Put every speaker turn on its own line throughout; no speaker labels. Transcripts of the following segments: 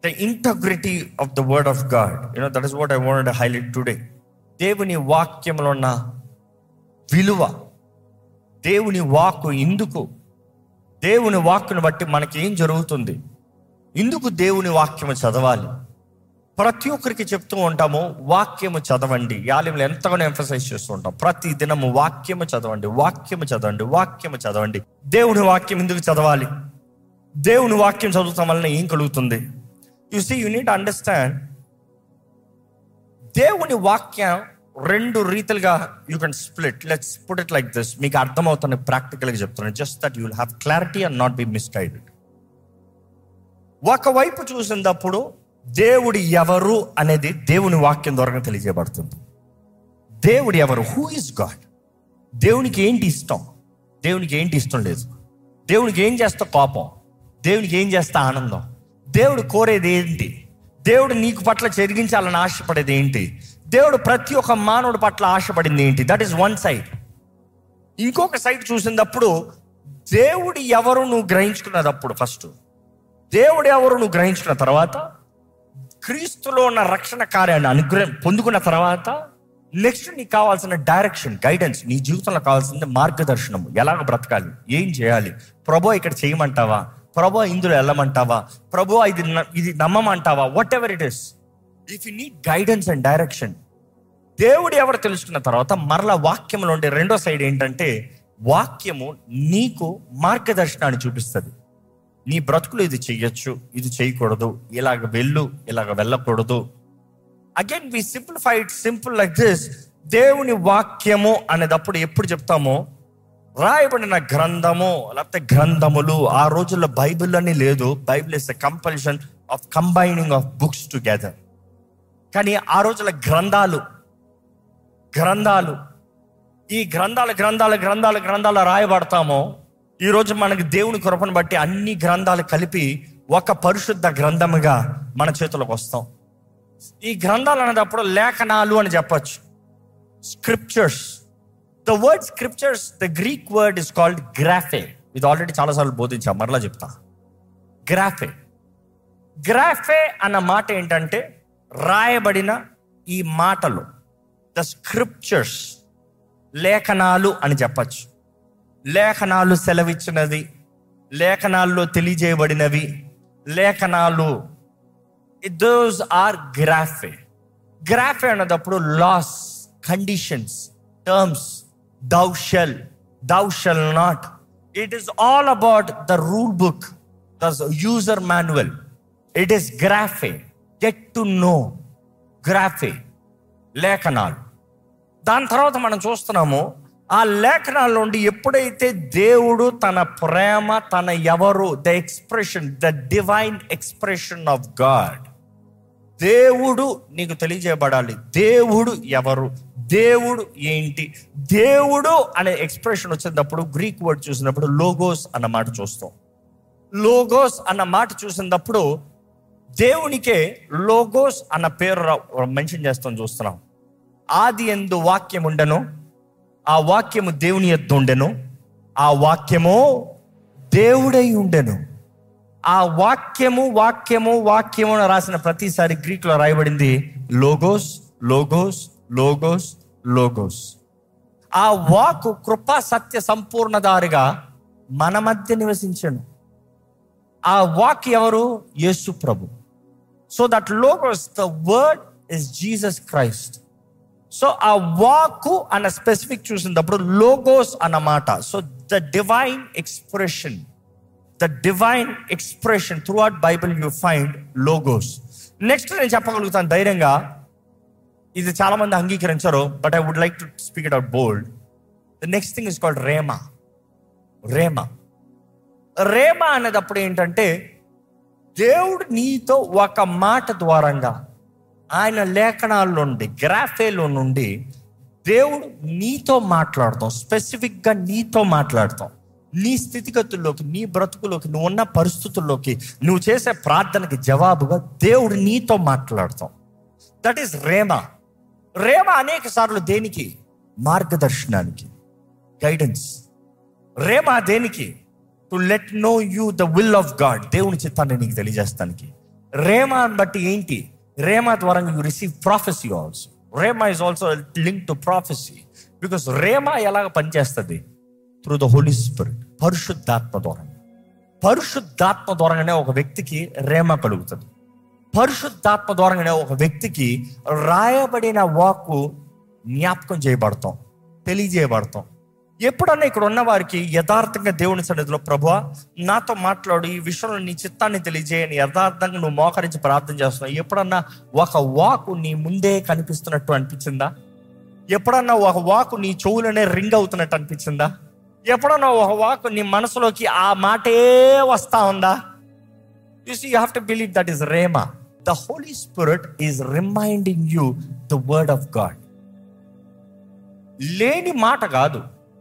The integrity of the word of God. That is what I wanted to highlight today. దేవుని వాక్యంలో ఉన్న విలువ, దేవుని వాక్కు ఎందుకు, దేవుని వాక్కును బట్టి మనకి ఏం జరుగుతుంది, ఎందుకు దేవుని వాక్యము చదవాలి. ప్రతి ఒక్కరికి చెప్తూ ఉంటాము, వాక్యము చదవండి. యాలింలో ఎంతగానో ఎంఫసైజ్ చేస్తూ ఉంటాం, ప్రతి దినము వాక్యము చదవండి, వాక్యము చదవండి, వాక్యము చదవండి. దేవుని వాక్యం ఎందుకు చదవాలి? దేవుని వాక్యం చదువుతాం వలన ఏం కలుగుతుంది? You see, you need to understand. దేవుని వాక్యం రెండు రీతిలుగా you can split. Let's put it like this. మీకు అర్థమవుతుంది, ప్రాక్టికల్గా చెప్తున్నాను, just that you will have clarity and not be misguided. ఒకవైపు చూసినప్పుడు దేవుడు ఎవరు అనేది దేవుని వాక్యం ద్వారా తెలియజేయబడుతుంది. దేవుడు ఎవరు? Who is God? దేవునికి ఏంటి ఇష్టం, దేవునికి ఏంటి ఇష్టం లేదు, దేవునికి ఏం చేస్తా కోపం, దేవునికి ఏం చేస్తా ఆనందం, దేవుడు కోరేది ఏంటి, దేవుడు నీకు పట్ల జరిగించాలని ఆశపడేది ఏంటి, దేవుడు ప్రతి ఒక్క మానవుడి పట్ల ఆశపడింది ఏంటి. That is one side. ఇంకొక సైడ్ చూసినప్పుడు దేవుడు ఎవరు నువ్వు గ్రహించుకున్నదప్పుడు, ఫస్ట్ దేవుడు ఎవరు నువ్వు గ్రహించుకున్న తర్వాత, క్రీస్తులో ఉన్న రక్షణ కార్యాన్ని అనుగ్రహం పొందుకున్న తర్వాత, నెక్స్ట్ నీకు కావాల్సిన డైరెక్షన్, గైడెన్స్, నీ జీవితంలో కావాల్సిన మార్గదర్శనం, ఎలాగ బ్రతకాలి, ఏం చేయాలి, ప్రభు ఇక్కడ చేయమంటావా, ప్రభు ఇందులో వెళ్ళమంటావా, ప్రభు ఇది నమ్మమంటావా, whatever it is. If you need guidance and direction, దేవుడు ఎవరు తెలుసుకున్న తర్వాత మరలా వాక్యంలో ఉండే రెండో సైడ్ ఏంటంటే, వాక్యము నీకు మార్గదర్శనాన్ని చూపిస్తుంది. నీ బ్రతుకులు ఇది చెయ్యొచ్చు, ఇది చేయకూడదు, ఇలాగ వెళ్ళు, ఇలాగ వెళ్ళకూడదు. Again we simplify it simple like this. దేవుని వాక్యము అనేటప్పుడు ఎప్పుడు చెప్తామో, రాయబడిన గ్రంథము లేకపోతే గ్రంథములు. ఆ రోజుల్లో బైబిల్ అని లేదు. Bible is the compulsion of combining of books together. కానీ ఆ రోజుల గ్రంథాలు ఈ గ్రంథాలు రాయబడతామో, ఈరోజు మనకి దేవుని కృపను బట్టి అన్ని గ్రంథాలు కలిపి ఒక పరిశుద్ధ గ్రంథముగా మన చేతులకు వస్తాం. ఈ గ్రంథాలు అనేటప్పుడు లేఖనాలు అని చెప్పచ్చు. Scriptures. The word scriptures, the Greek word is called గ్రాఫే. ఇది ఆల్రెడీ చాలాసార్లు బోధించాం, మరలా చెప్తా. గ్రాఫే అన్న మాట ఏంటంటే, రాయబడిన ఈ మాటలు, ద స్క్రిప్చర్స్, లేఖనాలు అని చెప్పచ్చు. లేఖనాలు సెలవిచ్చినది, లేఖనాల్లో తెలియజేయబడినవి లేఖనాలు, దోస్ ఆర్ గ్రాఫే. అన్నదప్పుడు laws, conditions, terms, thou shall not. It is all about the rule book, the user manual. It is graphe. Get to know. Graphe, లేఖనాలు. దాని తర్వాత మనం చూస్తున్నాము, ఆ లేఖనాల నుండి ఎప్పుడైతే దేవుడు తన ప్రేమ, తన ఎవరు, the expression, the divine expression of God, దేవుడు నీకు తెలియజేయబడాలి. దేవుడు ఎవరు, దేవుడు ఏంటి, దేవుడు అనే ఎక్స్ప్రెషన్ వచ్చినప్పుడు గ్రీక్ వర్డ్ చూసినప్పుడు లోగోస్ అన్న మాట చూస్తాం. లోగోస్ అన్న మాట చూసినప్పుడు దేవునికే లోగోస్ అన్న పేరు మెన్షన్ చేస్తాం, చూస్తున్నాం. ఆది యందు వాక్యం ఉండెను, ఆ వాక్యము దేవుని యొద్ద ఉండెను, ఆ వాక్యము దేవుడై ఉండెను. ఆ వాక్యము వాక్యము వాక్యము అని రాసిన ప్రతిసారి గ్రీక్లో రాయబడింది లోగోస్, లోగోస్, లోగోస్, లోగోస్. ఆ వాక్కు కృపా సత్య సంపూర్ణదారిగా మన మధ్య నివసించను. ఆ వాక్ ఎవరు? యేసు ప్రభు. సో దట్ లోగోస్, the word is Jesus Christ. So ఆ వాక్ అన్న స్పెసిఫిక్ చూసినప్పుడు లోగోస్ అన్నమాట. So the divine expression, throughout Bible you find లోగోస్. నెక్స్ట్ నేను చెప్పగలుగుతాను ధైర్యంగా, ఇది చాలా మంది అంగీకరించారు, but I would like to speak it out bold. The next thing is called రేమా. రేమా అనేటప్పుడు ఏంటంటే, దేవుడు నీతో ఒక మాట ద్వారంగా, ఆయన లేఖనాల నుండి, గ్రాఫేలో నుండి దేవుడు నీతో మాట్లాడతాం. స్పెసిఫిక్గా నీతో మాట్లాడతాం. నీ స్థితిగతుల్లోకి, నీ బ్రతుకులోకి, నువ్వు ఉన్న పరిస్థితుల్లోకి, నువ్వు చేసే ప్రార్థనకి జవాబుగా దేవుడు నీతో మాట్లాడతాం. దట్ ఈస్ రేమా. అనేక సార్లు దేనికి? మార్గదర్శనానికి, గైడెన్స్. రేమా దేనికి? To let know you the will of God, దేవుని చిత్తాన్ని నీకు తెలియజేస్తానికి. రేమాని బట్టి ఏంటి? రేమా ద్వారా యు రిసీవ్ ప్రాఫెసీ ఆల్సో. రేమా is also link to prophecy. Because రేమా ఎలాగ పనిచేస్తుంది? త్రూ ద హోలీ స్పిరిట్, పరిశుద్ధాత్మ ద్వారా. పరిశుద్ధాత్మ ద్వారానే ఒక వ్యక్తికి రేమా కలుగుతుంది. పరిశుద్ధాత్మ ద్వారానే ఒక వ్యక్తికి రాయబడిన వాక్కు జ్ఞాపకం చేయబడతాం, తెలియజేయబడతాం. ఎప్పుడన్నా ఇక్కడ ఉన్న వారికి యథార్థంగా దేవుని సన్నిధిలో, ప్రభువా నాతో మాట్లాడు, ఈ విషయంలో నీ చిత్తాన్ని తెలియజేయని యథార్థంగా నువ్వు మోకరించి ప్రార్థన చేస్తున్నావు, ఎప్పుడన్నా ఒక వాకు నీ ముందే కనిపిస్తున్నట్టు అనిపించిందా? ఎప్పుడన్నా ఒక వాకు నీ చెవులనే రింగ్ అవుతున్నట్టు అనిపించిందా? ఎప్పుడన్నా ఒక వాకు నీ మనసులోకి ఆ మాటే వస్తా ఉందా? You see, you have to believe that is Rhema. The Holy Spirit is reminding you the word of God. లేని మాట కాదు,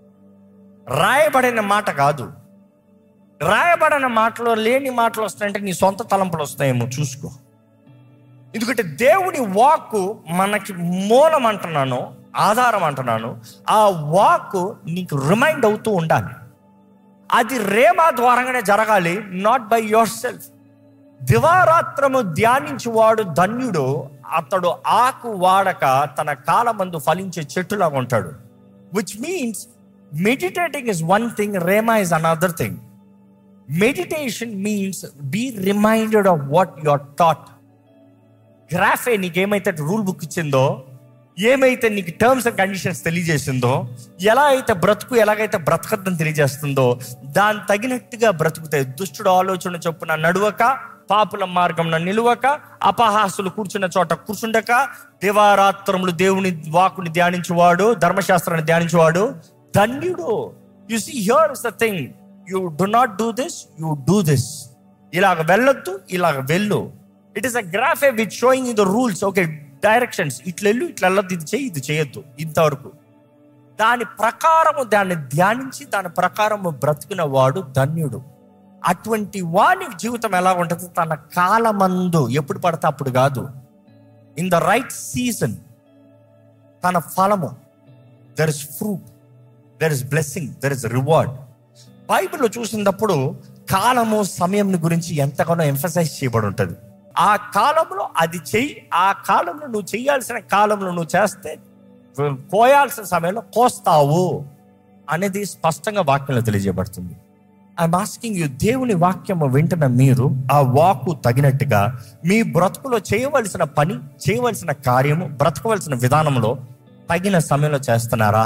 రాయబడిన మాట కాదు. రాయబడిన మాటలో లేని మాటలు వస్తాయంటే నీ సొంత తలంపులు వస్తాయేమో చూసుకో. ఎందుకంటే దేవుని వాక్కు మనకి మూలం అంటున్నాను, ఆధారం అంటున్నాను. ఆ వాక్కు నీకు రిమైండ్ అవుతూ ఉండాలి. అది రేమా ద్వారానే జరగాలి, నాట్ బై యువర్ సెల్ఫ్. దివారాత్రము ధ్యానించువాడు ధన్యుడు, అతడు ఆకు వాడక తన కాలమందు ఫలించే చెట్టులాగా ఉంటాడు. Which means meditating is one thing, రేమా is another thing. Meditation means be reminded of what you are taught. గ్రాఫే నీకేమైతే రూల్ బుక్ ఇచ్చిందో, ఏమైతే నీకు టర్మ్స్ అండ్ కండిషన్స్ తెలియజేసిందో, ఎలా అయితే బ్రతుకు ఎలాగైతే బ్రతకద్దని తెలియజేస్తుందో దాని తగినట్టుగా బ్రతుకుతే, దుష్టుడు ఆలోచన చొప్పున నడువక, పాపుల మార్గంలో నిలువక, అపహాసులు కూర్చున్న చోట కూర్చుండక, దివారాత్రములు దేవుని వాక్కుని ధ్యానించువాడు, ధర్మశాస్త్రాన్ని ధ్యానించువాడు ధన్యుడు. You see, here is the thing, you do not do this, you do this. ఇలాగ వెళ్ళొద్దు, ఇలాగ వెళ్ళు. It is a graph with showing in the rules, okay, directions. ఇట్లా వెళ్ళు, ఇట్లా వెళ్ళొద్దు, ఇది చేయి, ఇది చేయొద్దు, ఇంతవరకు. దాని ప్రకారము దాన్ని ధ్యానించి దాని ప్రకారము బ్రతికిన వాడు ధన్యుడు. అటువంటి వాని జీవితం ఎలా ఉంటుంది? తన కాలమందు, ఎప్పుడు పడితే అప్పుడు కాదు, ఇన్ ద రైట్ సీజన్ తన ఫలము. There is fruit, there is blessing, there is reward. బైబిల్లో చూసినప్పుడు కాలము, సమయం గురించి ఎంతగానో ఎంఫసైజ్ చేయబడి ఉంటుంది. ఆ కాలంలో అది చెయ్యి, ఆ కాలంలో నువ్వు చేయాల్సిన కాలంలో నువ్వు చేస్తే కోయాల్సిన సమయంలో కోస్తావు అనేది స్పష్టంగా వాక్యంలో తెలియజేయబడుతుంది. ఐఎమ్ ఆస్కింగ్ యూ, దేవుని వాక్యము వింటున్న మీరు ఆ వాక్కు తగినట్టుగా మీ బ్రతుకులో చేయవలసిన పని, చేయవలసిన కార్యము, బ్రతకవలసిన విధానంలో తగిన సమయంలో చేస్తున్నారా?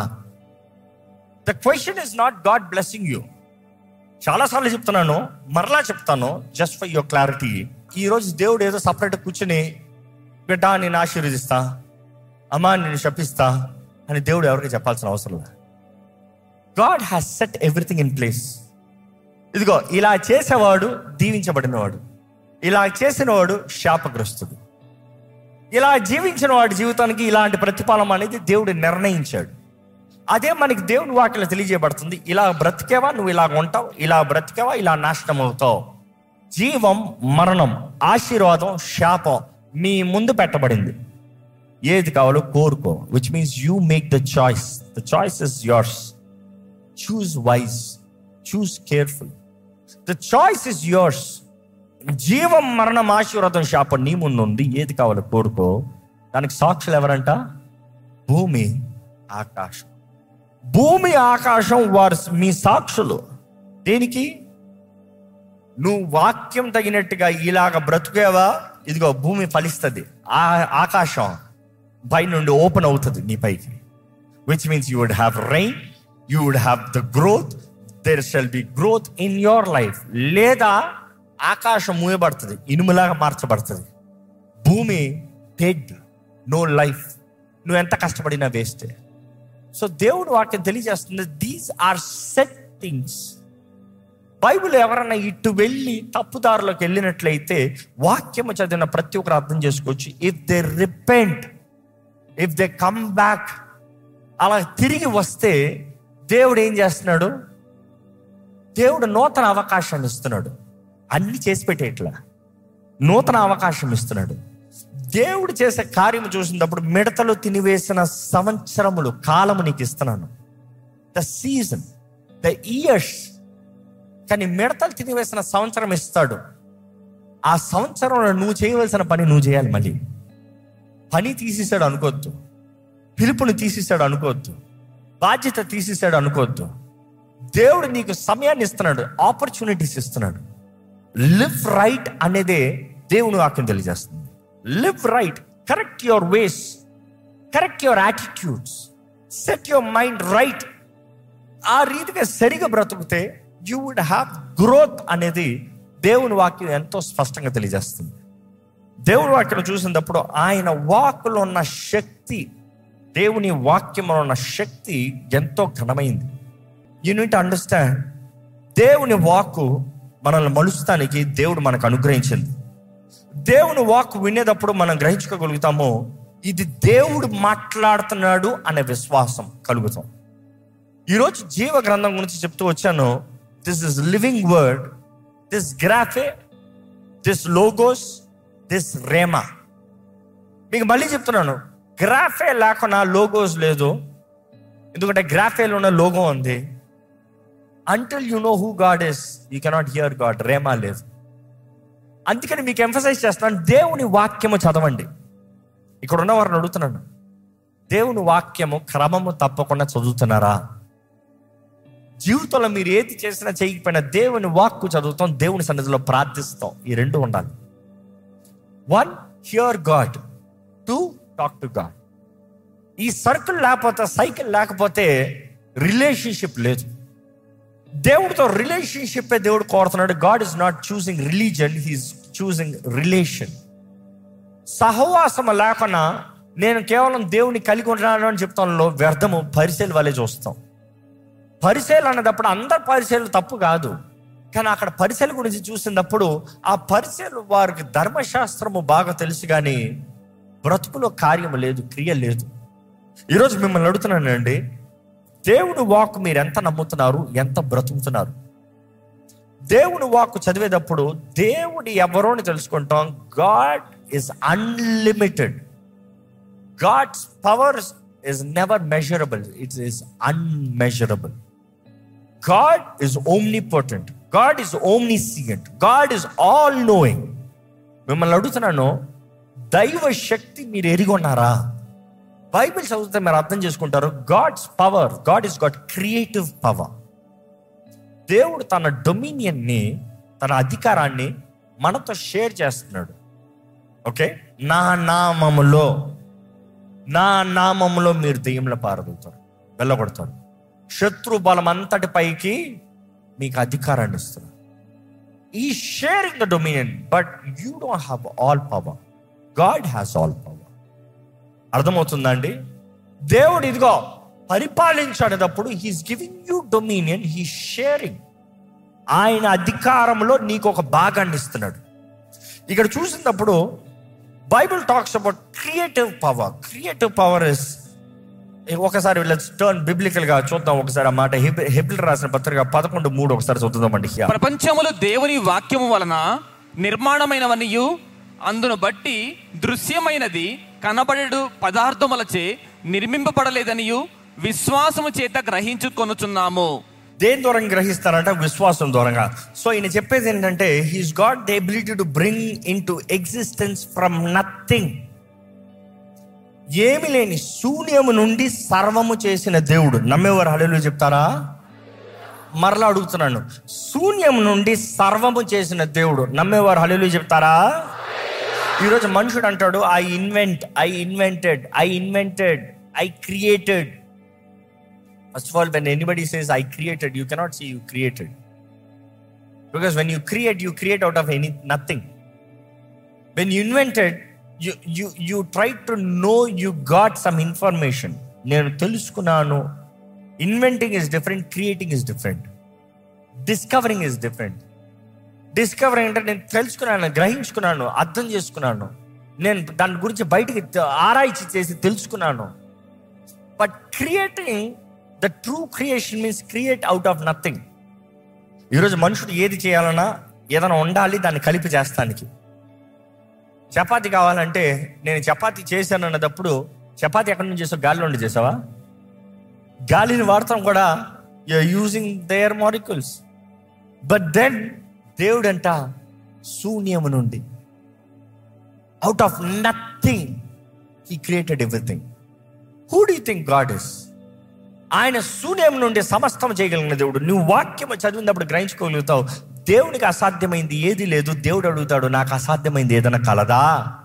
The question is not God blessing you. చాలాసార్లు చెప్తున్నాను, మరలా చెప్తాను, జస్ట్ ఫర్ యువర్ క్లారిటీ. ఈరోజు దేవుడు ఏదో సపరేట్ కూర్చుని, బిడ్డ నేను ఆశీర్వదిస్తా, అమ్మా నేను శపిస్తా అని దేవుడు ఎవరికి చెప్పాల్సిన అవసరం లేదు. God has set everything in place. ఇదిగో ఇలా చేసేవాడు దీవించబడినవాడు, ఇలా చేసినవాడు శాపగ్రస్తుడు. ఇలా జీవించిన వాడి జీవితానికి ఇలాంటి ప్రతిఫలం అనేది దేవుడు నిర్ణయించాడు. అదే మనకి దేవుని వాక్యంలో తెలియజేయబడుతుంది. ఇలా బ్రతికేవా నువ్వు ఇలా ఉంటావు, ఇలా బ్రతికేవా ఇలా నాశనం అవుతావు. జీవం, మరణం, ఆశీర్వాదం, శాపం మీ ముందు పెట్టబడింది. ఏది కావాలో కోరుకో. Which means you make the choice. The choice is yours. Choose wise, choose careful. The choice is yours. జీవం, మరణం, ఆశీర్వాదం, శాపం నీ ముందు ఉంది. ఏది కావాలో కోరుకో. దానికి సాక్షులు ఎవరంట? భూమి, ఆకాశం. భూమి, ఆకాశం వారు మీ సాక్షులు. దేనికి? నువ్వు వాక్యం తగినట్టుగా ఇలాగ బ్రతుకేవా, ఇదిగో భూమి ఫలిస్తుంది, ఆకాశం పై నుండి ఓపెన్ అవుతుంది నీ పైకి. Which means you would have rain, you would have the growth, there shall be growth in your life. లేదా ఆకాశం మూయబడుతుంది, ఇనుములాగా మార్చబడుతుంది. భూమి డెడ్, నో లైఫ్. నువ్వు ఎంత కష్టపడినా వేస్టే. సో దేవుడు వాక్యం తెలియజేస్తుంది, these are set things. Bible ఎవరన్నా ఇటు వెళ్ళి తప్పుదారులోకి వెళ్ళినట్లయితే వాక్యము చదివిన ప్రతి ఒక్కరు అర్థం చేసుకోవచ్చు. If they repent, if they come back, అలా తిరిగి వస్తే దేవుడు ఏం చేస్తున్నాడు? దేవుడు నూతన అవకాశాన్ని ఇస్తున్నాడు. అన్ని చేసి పెట్టేట్లా నూతన అవకాశం ఇస్తున్నాడు. దేవుడు చేసే కార్యము చూసినప్పుడు మిడతలు తినివేసిన సంవత్సరములు, కాలము నీకు ఇస్తున్నాను. The season, the years. కానీ మిడతలు తినివేసిన సంవత్సరం ఇస్తాడు. ఆ సంవత్సరంలో నువ్వు చేయవలసిన పని నువ్వు చేయాలి. మళ్ళీ పని తీసేసాడు అనుకోవద్దు, పిలుపుని తీసేసాడు అనుకోవద్దు, బాధ్యత తీసేసాడు అనుకోవద్దు. దేవుడు నీకు సమయాన్ని ఇస్తున్నాడు, ఆపర్చునిటీస్ ఇస్తున్నాడు. లివ్ రైట్ అనేదే దేవుని వాక్యం తెలియజేస్తుంది. Live right, correct your ways, correct your attitudes, set your mind right. ఆ రీతిగా సరిగా బ్రతుకుతే యూ వుడ్ హ్యావ్ గ్రోత్ అనేది దేవుని వాక్యం ఎంతో స్పష్టంగా తెలియజేస్తుంది. దేవుని వాక్యం చూసినప్పుడు ఆయన వాక్కులో ఉన్న శక్తి, దేవుని వాక్యంలో ఉన్న శక్తి ఎంతో ఘనమైంది. యూ నీడ్ టు అండర్స్టాండ్, దేవుని వాక్కు మనల్ని మలుస్తానికి దేవుడు మనకు అనుగ్రహించింది. దేవుని వాక్కు వినేటప్పుడు మనం గ్రహించుకోగలుగుతాము, ఇది దేవుడు మాట్లాడుతున్నాడు అనే విశ్వాసం కలుగుతాం. ఈరోజు జీవ గ్రంథం గురించి చెప్తూ వచ్చాను. This is living word, this గ్రాఫే, దిస్ లోగోస్, దిస్ రేమా. మీకు మళ్ళీ చెప్తున్నాను, గ్రాఫే లేకుండా లోగోస్ లేదు. ఎందుకంటే గ్రాఫేలోనే లోగో ఉంది. Until you know who God is, you cannot hear God. రేమా లేదు. అందుకని మీకు ఎంఫసైజ్ చేస్తున్నాను, దేవుని వాక్యము చదవండి. ఇక్కడ ఉన్న వారిని అడుగుతున్నాను, దేవుని వాక్యము క్రమము తప్పకుండా చదువుతున్నారా? జీవితంలో మీరు ఏది చేసినా చేయకపోయినా దేవుని వాక్కు చదువుతాం, దేవుని సన్నిధిలో ప్రార్థిస్తాం. ఈ రెండు ఉండాలి. 1, hear God. 2, talk to God. ఈ సర్కిల్ లేకపోతే, సైకిల్ లేకపోతే రిలేషన్షిప్ లేదు. దేవుడితో రిలేషన్షిప్ దేవుడు కోరుతున్నాడు. God is not choosing religion, he is choosing relation. సహవాసం లేకుండా నేను కేవలం దేవుని కలిగి ఉన్నాను అని చెప్తాను వ్యర్థము, పరిశీలి వాళ్ళే చూస్తాం. పరిశీలి అన్నప్పుడు అందరు పరిశీలు తప్పు కాదు, కానీ అక్కడ పరిశీలి గురించి చూసినప్పుడు ఆ పరిశీలు వారికి ధర్మశాస్త్రము బాగా తెలుసు, కానీ బ్రతుకులో కార్యము లేదు, క్రియ లేదు. ఈరోజు మిమ్మల్ని అడుగుతున్నానండి, దేవుని వాక్కు మీరు ఎంత నమ్ముతున్నారు, ఎంత బ్రతుకుతున్నారు? దేవుని వాక్కు చదివేటప్పుడు దేవుడు ఎవరో అని తెలుసుకుంటాం. God is unlimited. God's power is never measurable. It is unmeasurable. God is omnipotent. God is omniscient. God is all knowing. మిమ్మల్ని అడుగుతున్నాను, దైవ శక్తి మీరు ఎరిగి ఉన్నారా? బైబిల్ చదివితే మీరు అర్థం చేసుకుంటారు. God's power, God is got creative power. దేవుడు తన డొమినియన్ని, తన అధికారాన్ని మనతో షేర్ చేస్తున్నాడు. ఓకే, నా నామములో మీరు దెయ్యంలో పారదవుతారు, వెళ్ళగొడతారు. శత్రు బలం అంతటి పైకి మీకు అధికారాన్ని ఇస్తున్నారు. ఈ sharing the dominion, but you don't have all power. God has all power. అర్థమవుతుందండి? దేవుడు ఇదిగో పరిపాలించేటప్పుడు he's giving you dominion, he sharing. ఆయన అధికారంలో నీకు ఒక భాగాన్ని ఇస్తున్నాడు. ఇక్కడ చూసినప్పుడు Bible talks about creative power. Creative power is, ఒకసారి లెట్స్ టర్న్ బిబ్లికల్ గా చూద్దాం. ఒకసారి ఆ మాట హెబ్రీయులకు రాసిన పత్రిక 11:3 ఒకసారి చదువుదామండి.
ప్రపంచములు దేవుని వాక్యము వలన నిర్మాణమైనవనియు, అందును బట్టి దృశ్యమైనది కనబడేడు పదార్థములచే నిర్మింపబడలేదనియు విశ్వాసము చేత గ్రహించుకొనుచున్నాము.
దేని దూరంగా గ్రహిస్తారంట? విశ్వాసం దూరంగా. సో ఈయన చెప్పేది ఏంటంటే, he's got the ability to bring into existence from nothing. ఏమి లేని శూన్యము నుండి సర్వము చేసిన దేవుడు. నమ్మేవారు హల్లెలూయా చెప్తారా? మరలా అడుగుతున్నాను, శూన్యం నుండి సర్వము చేసిన దేవుడు. నమ్మేవారు హల్లెలూయా చెప్తారా? ఈరోజు మనుషుడు అంటాడు, I invented, I created. First of all, when anybody says I created, you cannot say you created, because when you create out of nothing. When you invented, you tried to know, you got some information. నేను తెలుసుకున్నాను. Inventing is different, creating is different, discovering is different. Discovering అంటే నేను తెలుసుకున్నాను, గ్రహించుకున్నాను, అర్థం చేసుకున్నాను, నేను దాని గురించి బయటికి ఆరాய்ச்சி చేసి తెలుసుకున్నాను. But creating, the true creation means create out of nothing. ఈరోజు మనుషుడు ఏది చేయాలన్నా ఏదైనా ఉండాలి, దాన్ని కలిపి చేస్తానికి. చపాతీ కావాలంటే నేను చపాతీ చేశాను అన్నప్పుడు, చపాతీ ఎక్కడి నుంచి చేసావు? గాలిలో నుండి చేసావా? గాలిని వాడతాం కూడా, using there molecules. But then దేవుడు అంట శూన్యము నుండి, out of nothing he created everything. Who do you think God is? ఆయన శూన్యం నుండి సమస్తం చేయగలిగిన దేవుడు. నువ్వు వాక్యం చదివినప్పుడు గ్రహించుకోగలుగుతావు, దేవునికి అసాధ్యమైంది ఏది లేదు. దేవుడు అడుగుతాడు, నాకు అసాధ్యమైంది ఏదైనా కలదా?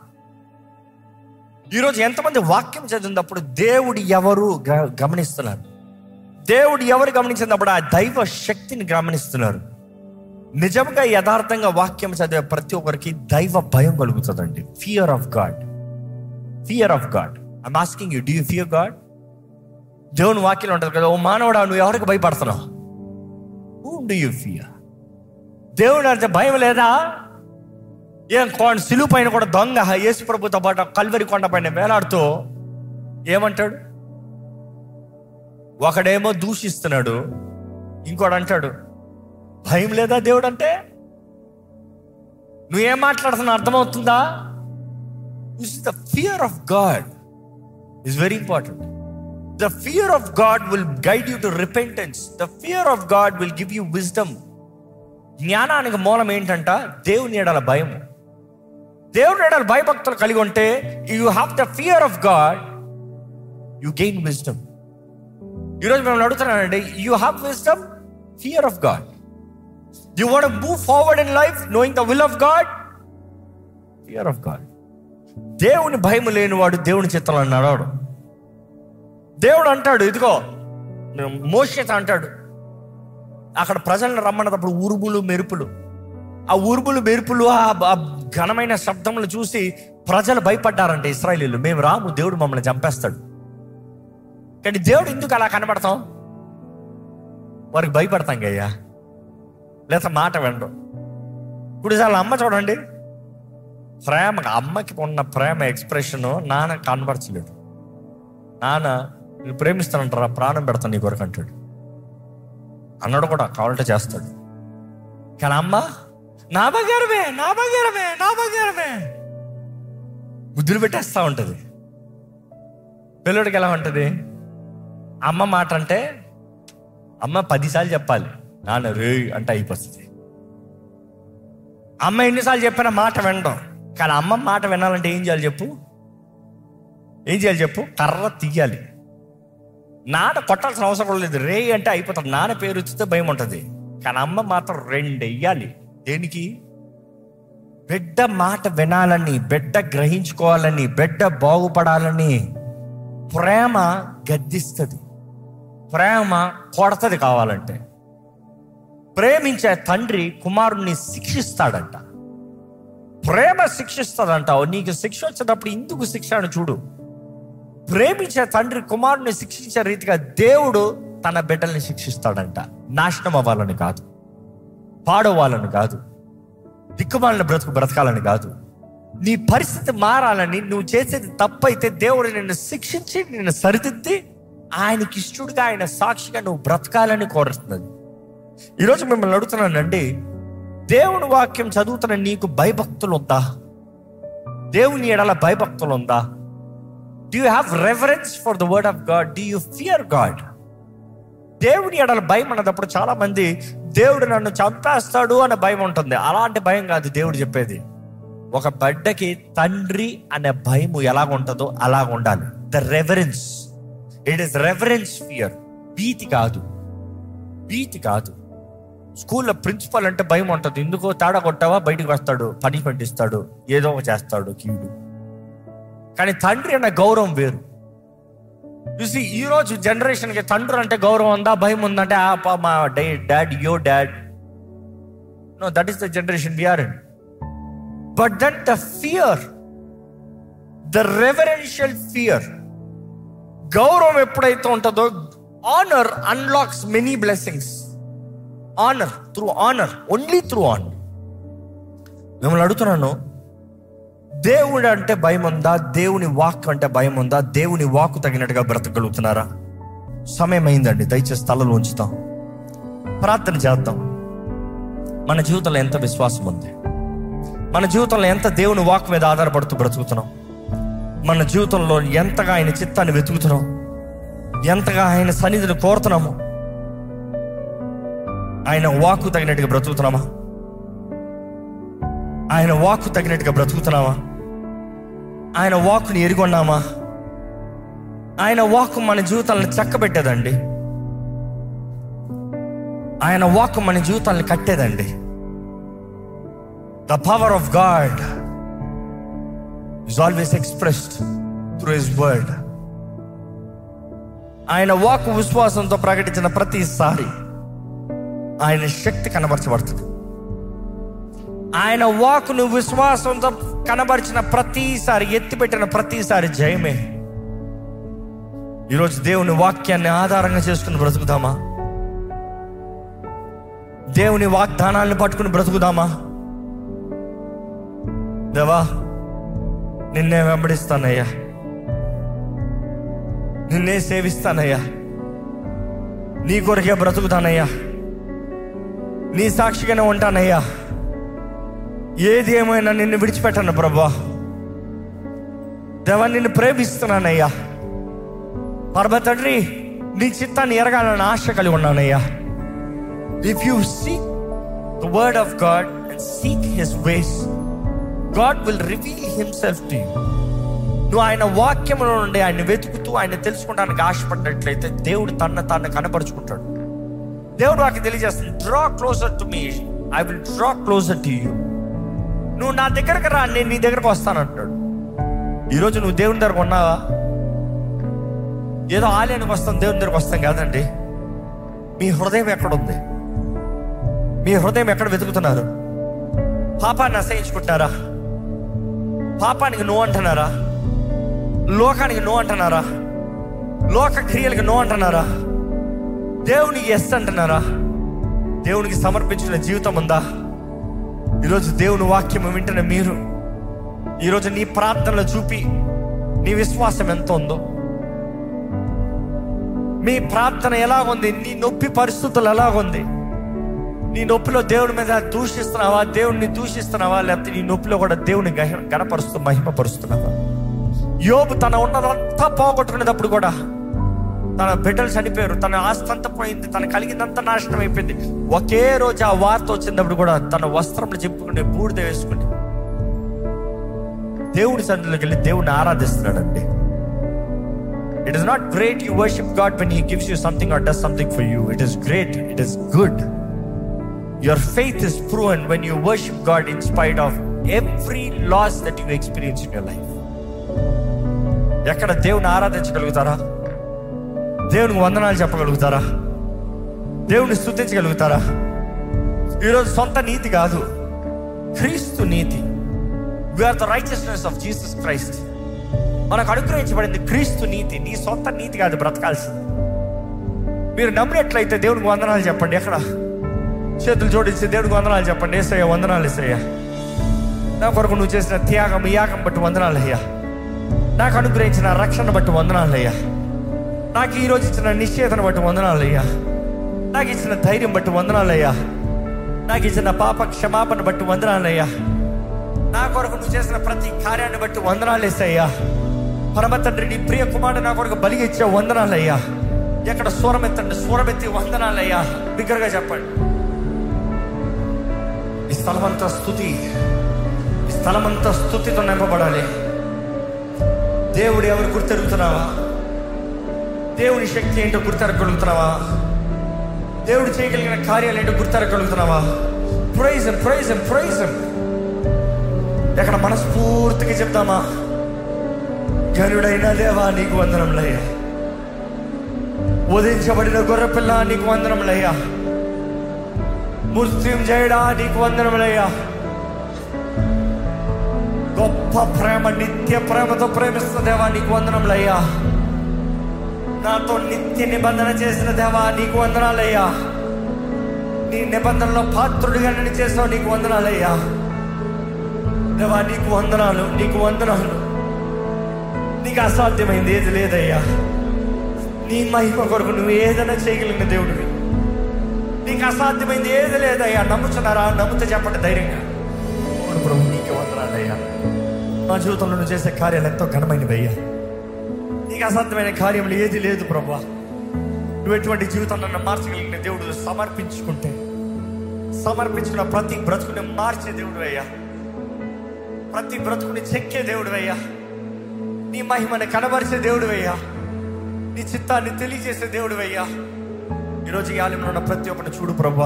ఈరోజు ఎంతమంది వాక్యం చదివినప్పుడు దేవుడు ఎవరు గమనిస్తున్నారు? దేవుడు ఎవరు గమనించినప్పుడు ఆ దైవ శక్తిని గమనిస్తున్నారు. నిజంగా యథార్థంగా వాక్యం చదివే ప్రతి ఒక్కరికి దైవ భయం కలుగుతుందండి. Fear of God. Fear of God. I'm asking you, do you fear God? దేవుని వాక్యం ఉంటుంది కదా, ఓ మానవుడా నువ్వు ఎవరికి భయపడుతున్నావు? Who do you fear? దేవుడు అంటే భయం లేదా? ఏం సిలువ పైన కూడా దొంగ యేసు ప్రభుతో పాటు కల్వరి కొండ పైన వేలాడుతూ ఏమంటాడు? ఒకడేమో దూషిస్తున్నాడు, ఇంకోడు అంటాడు భయం లేదా దేవుడు అంటే? నువ్వేం మాట్లాడుతున్నా అర్థమవుతుందా? This is the fear of God is very important. The fear of God will guide you to repentance. The fear of God will give you wisdom. జ్ఞానానికి మూలం ఏంటంట? దేవుని ఎడల భయం. దేవుని ఎడల భయభక్తులు కలిగి ఉంటే, you have the fear of God, you gain wisdom. ఈరోజు మేము అడుగుతున్నానండి, you have wisdom, fear of God. You want to move forward in life knowing the will of God, fear of God. దేవుని భయం లేనివాడు దేవుని చిత్తంలో నడవడు. దేవుడు అంటాడు, ఇదిగో మోషేతో అంటాడు, అక్కడ ప్రజలను రమ్మన్నప్పుడు ఉరుములు మెరుపులు, ఆ ఉరుములు మెరుపులు ఆ ఘనమైన శబ్దములు చూసి ప్రజలు భయపడ్డారంటే ఇశ్రాయేలీయులు, మేము రాము, దేవుడు మమ్మల్ని చంపేస్తాడు. కానీ దేవుడు ఎందుకు అలా కనబడతాం? వారికి భయపడతాం గయ్యా, లేదా మాట వినడం. ఇప్పుడు చాలా అమ్మ చూడండి, ప్రేమ, అమ్మకి ఉన్న ప్రేమ ఎక్స్ప్రెషన్ నాన్న కనబరచలేడు. నాన్న నేను ప్రేమిస్తానంటారా, ప్రాణం పెడతాను నీ కొరకు అంటాడు. అన్నాడు కూడా, కావాలంటే చేస్తాడు. కానీ అమ్మ నా బంగారమే, నా బంగారమే, నా బంగారమే ముద్దులు పెట్టేస్తా ఉంటుంది. పిల్లడికి ఎలా ఉంటుంది? అమ్మ మాట అంటే అమ్మ 10 సార్లు చెప్పాలి, నాన్న రే అంటే అయిపోతుంది. అమ్మ ఎన్నిసార్లు చెప్పినా మాట వినడం. కానీ అమ్మ మాట వినాలంటే ఏం చేయాలి చెప్పు? ఏం చేయాలి చెప్పు? కర్ర తీయాలి. నాన్న కొట్టాల్సిన అవసరం లేదు, రే అంటే అయిపోతుంది. నాన్న పేరు వచ్చితే భయం ఉంటుంది. కానీ అమ్మ మాత్రం 2 వెయ్యాలి. దేనికి? బిడ్డ మాట వినాలని, బిడ్డ గ్రహించుకోవాలని, బిడ్డ బాగుపడాలని. ప్రేమ గద్దిస్తుంది, ప్రేమ కొడతది. కావాలంటే ప్రేమించే తండ్రి కుమారుణ్ణి శిక్షిస్తాడంట. ప్రేమ శిక్షిస్తాడంటావు. నీకు శిక్ష వచ్చేటప్పుడు ఇందుకు శిక్ష అని చూడు. ప్రేమించే తండ్రి కుమారుని శిక్షించే రీతిగా దేవుడు తన బిడ్డల్ని శిక్షిస్తాడంట. నాశనం అవ్వాలని కాదు, పాడవాలని కాదు, దిక్కుమాలిన బ్రతకాలని కాదు. నీ పరిస్థితి మారాలని, నువ్వు చేసేది తప్పైతే దేవుడు నిన్ను శిక్షించి నిన్ను సరిదిద్ది ఆయనకి ఇష్టడుగా, ఆయన సాక్షిగా నువ్వు బ్రతకాలని కోరుతున్నది. ఈరోజు మిమ్మల్ని అడుగుతున్నానండి, దేవుని వాక్యం చదువుతున్న నీకు భయభక్తులు ఉందా? దేవుని ఎడల భయభక్తులు ఉందా? Do you have reverence for the word of God? Do you fear God? దేవుని ఎడల భయం అన్నప్పుడు చాలా మంది దేవుడు నన్ను చంపేస్తాడు అనే భయం ఉంటుంది. అలాంటి భయం కాదు దేవుడు చెప్పేది. ఒక బిడ్డకి తండ్రి అనే భయం ఎలాగ ఉంటుందో అలాగ ఉండాలి. The reverence, it is reverence fear. భీతి కాదు, భీతి కాదు. స్కూల్లో ప్రిన్సిపల్ అంటే భయం ఉంటుంది. ఎందుకో తేడా కొట్టావా బయటికి వస్తాడు, పనిష్మెంట్ ఇస్తాడు, ఏదో ఒక చేస్తాడు కీడు. కానీ తండ్రి అనే గౌరవం వేరు. చూసి ఈరోజు జనరేషన్కి తండ్రి అంటే గౌరవం ఉందా, భయం ఉందంటే మా dad, your dad. No, that is the generation we are in. But then the fear, the reverential fear, గౌరవం ఎప్పుడైతే ఉంటుందో, honour unlocks many blessings. Honour, through honour, only through honour. మిమ్మల్ని అడుగుతున్నాను, దేవుడు అంటే భయం ఉందా? దేవుని వాక్ అంటే భయం ఉందా? దేవుని వాక్కు తగినట్టుగా బ్రతకగలుగుతున్నారా? సమయం అయిందండి, దయచేసి తలలో ఉంచుతాం, ప్రార్థన చేద్దాం. మన జీవితంలో ఎంత విశ్వాసం ఉంది? మన జీవితంలో ఎంత దేవుని వాక్ మీద ఆధారపడుతూ బ్రతుకుతున్నాం? మన జీవితంలో ఎంతగా ఆయన చిత్తాన్ని వెతుకుతున్నాం? ఎంతగా ఆయన సన్నిధిని కోరుతున్నాము? ఆయన వాక్కు తగినట్టుగా బ్రతుకుతున్నామా? ఆయన వాక్కు తగినట్టుగా బ్రతుకుతున్నావా? ఆయన వాక్కుని ఎరిగొన్నామా? ఆయన వాక్కు మన జీవితాలను చక్కబెట్టేదండి. ఆయన వాక్కు మన జీవితాలను కట్టేదండి. The power of God is always expressed through his word. ఆయన వాక్కు విశ్వాసంతో ప్రకటించిన ప్రతిసారి ఆయన శక్తి కనబరచబడుతుంది. ఆయన వాక్కును విశ్వాసంతో కనబరిచిన ప్రతిసారి, ఎత్తిపెట్టిన ప్రతిసారి జయమే. ఈరోజు దేవుని వాక్యాన్ని ఆధారంగా చేసుకుని బ్రతుకుదామా? దేవుని వాగ్దానాలను పట్టుకుని బ్రతుకుదామా? దేవా, నిన్నే వెంబడిస్తానయ్యా, నిన్నే సేవిస్తానయ్యా, నీ కొరకే బ్రతుకుతానయ్యా, నీ సాక్షిగానే ఉంటానయ్యా, ఏది ఏమైనా నిన్ను విడిచిపెట్టాను ప్రభా. దేవా, నిన్ను ప్రేమిస్తున్నానయ్యా. పరమ తండ్రి, నీ చిత్తాన్ని ఎరగాలని ఆశ కలిగి ఉన్నానయ్యా. If you seek the word of God and seek his ways, God will reveal himself to you. నువ్వు ఆయన వాక్యములో నుండి ఆయన వెతుకుతూ ఆయన తెలుసుకోవడానికి ఆశపడినట్లయితే దేవుడు తాను కనపరుచుకుంటాడు. దేవుడు వాక్యం తెలియజేస్తుంది, draw closer to me, I will draw closer to you. నువ్వు నా దగ్గరకు రా, నేను నీ దగ్గరకు వస్తానంటాడు. ఈరోజు నువ్వు దేవుని దగ్గరకు ఉన్నావా? ఏదో ఆలయానికి వస్తాం, దేవుని దగ్గరకు వస్తాం కాదండి. మీ హృదయం ఎక్కడుంది? మీ హృదయం ఎక్కడ వెతుకుతున్నారు? పాపాన్ని అసహించుకుంటున్నారా? పాపానికి నో అంటున్నారా? లోకానికి నో అంటున్నారా? లోక క్రియలకు నో అంటున్నారా? దేవునికి ఎస్ అంటున్నారా? దేవునికి సమర్పించిన జీవితం ఉందా? ఈరోజు దేవుని వాక్యం వింటున్న మీరు ఈరోజు నీ ప్రార్థనలు చూపి నీ విశ్వాసం ఎంత ఉందో, మీ ప్రార్థన ఎలాగుంది, నీ నొప్పి పరిస్థితులు ఎలాగుంది, నీ నొప్పిలో దేవుని మీద దూషిస్తున్నావా, దేవుడిని దూషిస్తున్నావా, లేకపోతే నీ నొప్పిలో కూడా దేవుని గణపరుస్తూ మహిమపరుస్తున్నావా? యోబు తన ఉన్నదంతా పోగొట్టుకునేటప్పుడు కూడా, తన బిడ్డలు చనిపోయారు, తన ఆస్తి అంతా పోయింది, తన కలిగిందంతా నాశనం అయిపోయింది, ఒకే రోజు ఆ వార్త వచ్చినప్పుడు కూడా తన వస్త్రంలో చెప్పుకుని బూడిద వేసుకుని దేవుడి సన్నిధిలోకి వెళ్ళి దేవుడిని ఆరాధిస్తున్నాడండి. It is not great you worship God when he gives you something or does something for you. It is great, it is good. Your faith is proven when you worship God in spite of every loss that you experience in your life. ఎక్కడ దేవుని ఆరాధించగలుగుతారా? దేవునికి వందనాలు చెప్పగలుగుతారా? దేవుని స్తుతించగలుగుతారా? ఈరోజు సొంత నీతి కాదు, క్రీస్తు నీతి. We are the righteousness of Jesus Christ. మనకు అనుగ్రహించబడింది క్రీస్తు నీతి. నీ సొంత నీతి కాదు బ్రతకాల్సింది. మీరు నమ్మినట్లయితే దేవునికి వందనాలు చెప్పండి. ఎక్కడ చేతులు జోడించి దేవునికి వందనాలు చెప్పండి. యేసయ్య వందనాలు, యేసయ్య నా కొరకు నువ్వు చేసిన త్యాగం, యాగం బట్టి వందనాలు అయ్యా. నాకు అనుగ్రహించిన రక్షణ బట్టి వందనాలు అయ్యా. నాకు ఈరోజు ఇచ్చిన నిశ్చయతను బట్టి వందనాలు అయ్యా. నాకు ఇచ్చిన ధైర్యం బట్టి వందనాలు అయ్యా. నాకు ఇచ్చిన పాప క్షమాపణ బట్టి వందనాలు అయ్యా. నా కొరకు నువ్వు చేసిన ప్రతి కార్యాన్ని బట్టి వందనాలు వేసయ్యా. పరమ తండ్రి, నీ ప్రియ కుమారుడు నా కొరకు బలిగా ఇచ్చే వందనాలు అయ్యా. ఎక్కడ స్వరమెత్తండి, స్వరమెత్తి వందనాలు అయ్యా. బిగ్గరగా చెప్పండి. ఈ స్థలమంతా స్తుతి, ఈ స్థలమంతా స్తుతితో నింపబడాలి. దేవుడు ఎవరు గుర్తెరుగుతున్నావా? దేవుని శక్తి ఏంటో గుర్తెరగలుగుతున్నావా? దేవుడు చేయగలిగిన కార్యాలు ఏంటో గుర్తెరగలుగుతున్నావా? Praise him, praise him, praise him. ఎక్కడ మనస్ఫూర్తిగా చెప్తామా? ఘనుడైన దేవా నీకు వందనములయ్యా. ఉదయించబడిన గొర్రెపిల్ల నీకు వందనములయ్యా. మృత్యుంజయుడా నీకు వందనములయ్యా. గొప్ప ప్రేమ, నిత్య ప్రేమతో ప్రేమిస్తున్న దేవా నీకు వందనములయ్యా. నాతో నిత్య నిబంధన చేసిన దేవా నీకు వందనాలయ్యా. నీ నిబంధనలో పాత్రుడిగా నేను చేసావు, నీకు వందనాలయ్యా. దేవా నీకు వందనాలు, నీకు వందనాలు. నీకు అసాధ్యమైంది ఏది లేదయ్యా. నీ మహిమ కొరకు నువ్వు ఏదైనా చేయగలిగిన దేవుడివి. నీకు అసాధ్యమైంది ఏది లేదయ్యా. నమ్ముతున్నారా? నమ్ముతే చెప్పండి ధైర్యంగా. ప్రభు నీకే వందనాలయ్యా. మా జీవితంలో నువ్వు చేసే కార్యాలు ఎంతో ఘనమైనవి అయ్యా. నీకు అసాధ్యమైన కార్యములు ఏది లేదు ప్రభా. నువ్వు ఎటువంటి జీవితాన్ని మార్చగలిగిన దేవుడు సమర్పించుకుంటే, సమర్పించుకున్న ప్రతి బ్రతుకుని మార్చే దేవుడు అయ్యా. ప్రతి బ్రతుకుని చెక్కే దేవుడు అయ్యా, నీ మహిమని కనబరిచే దేవుడు అయ్యా, నీ చిత్తాన్ని తెలియజేసే దేవుడు అయ్యా. ఈరోజు ఈ ఆలయంలో ఉన్న ప్రతి ఒక్కరిని చూడు ప్రభా,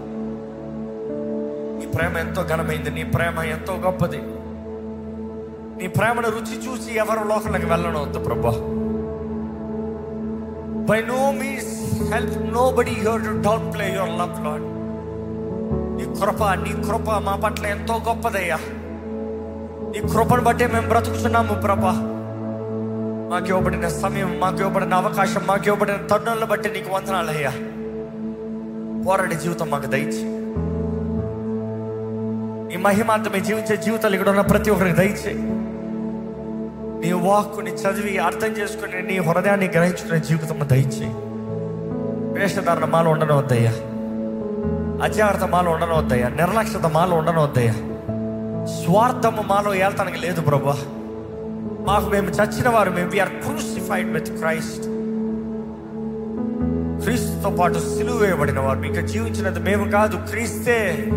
నీ ప్రేమ ఎంతో ఘనమైంది, నీ ప్రేమ ఎంతో గొప్పది. నీ ప్రేమను రుచి చూసి ఎవరు లోకంలోకి వెళ్ళనవద్దు ప్రభా. By no means help nobody here to downplay your love lord. నీ కృప మా పట్ల ఎంతో గొప్పదయ్యా. నీ కృపను బట్టే మేము బ్రతుకుతున్నాము ప్రభా. మాకు ఇవ్వబడిన సమయం, మాకు ఇవ్వబడిన అవకాశం, మాకు ఇవ్వబడిన తరుణాలను బట్టి నీకు వందనాలయ్యా. పోరాడే జీవితం మాకు దయచి, నీ మహిమాంతమే జీవించే జీవితాలు ఇక్కడ ఉన్న ప్రతి ఒక్కరికి దయచేయి. నీ వాక్కుని చదివి అర్థం చేసుకుని నీ హృదయాన్ని గ్రహించుకునే జీవితం దయచేయి. వేషధారణ మాలో ఉండనవద్దయ్యా, అజాగ్రత్త మాలో ఉండనవద్దయ్యా, నిర్లక్ష్యత మాలో ఉండనవద్దయ్యా, స్వార్థము మాలో ఏళ్తానికి లేదు ప్రభా. మాకు మేము చచ్చిన వారు, మేము వీఆర్ క్రూసిఫైడ్ విత్ క్రైస్ట్. క్రీస్తుతో పాటు సిలువ వేయబడిన వారు. ఇంకా జీవించినది మేము కాదు, క్రీస్తే.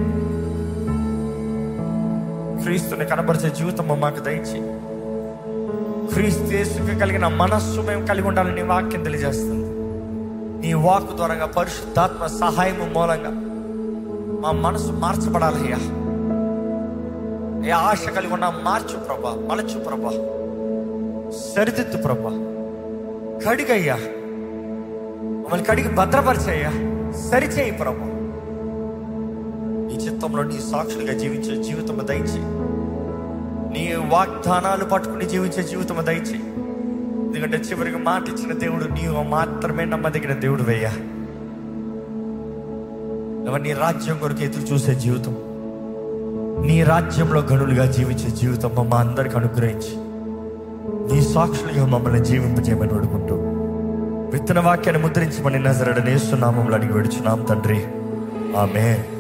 క్రీస్తుని కనబరిచే జీవితం మాకు దయచి, క్రీస్తు కలిగిన మనస్సు మేము కలిగి ఉండాలని నీ వాక్యం తెలియజేస్తుంది. నీ వాక్కు ద్వారా పరిశుద్ధాత్మ సహాయము మూలంగా మా మనసు మార్చబడాలయ్యా. ఏ ఆశ కలిగి ఉన్నా మార్చు ప్రభా, మలచు ప్రభా, సరిదిద్దు ప్రభా, కడిగయ్యా, మమ్మల్ని కడిగి భద్రపరిచయ్యా, సరిచేయి ప్రభా. నీ చిత్తంలో నీ సాక్షులుగా జీవించే జీవితం దయచి, నీ వాగ్దానాలు పట్టుకుని జీవించే జీవితం దయచి. ఎందుకంటే చివరికి మాట ఇచ్చిన దేవుడు నీవు మాత్రమే నమ్మదగిన దేవుడు అయ్యా. నీ రాజ్యం కొరకు ఎదురు చూసే జీవితం, నీ రాజ్యంలో గనులుగా జీవించే జీవితం మా అందరికి అనుగ్రహించి నీ సాక్షులుగా మమ్మల్ని జీవింపజేయమని అడుగుంటూ విత్తన వాక్యాన్ని ముద్రించమని నజరేయుడైన యేసు నామములో అడిగి వేడుచున్నాం తండ్రి, ఆమేన్.